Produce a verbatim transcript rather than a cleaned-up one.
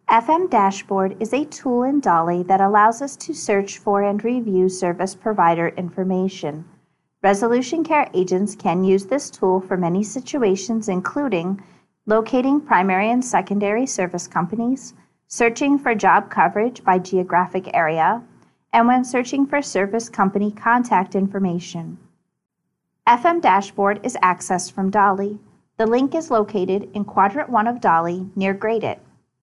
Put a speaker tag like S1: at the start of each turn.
S1: F M Dashboard is a tool in Dolly that allows us to search for and review service provider information. Resolution Care agents can use this tool for many situations, including locating primary and secondary service companies, searching for job coverage by geographic area, and when searching for service company contact information. F M Dashboard is accessed from Dolly. The link is located in Quadrant one of Dolly near Grade It.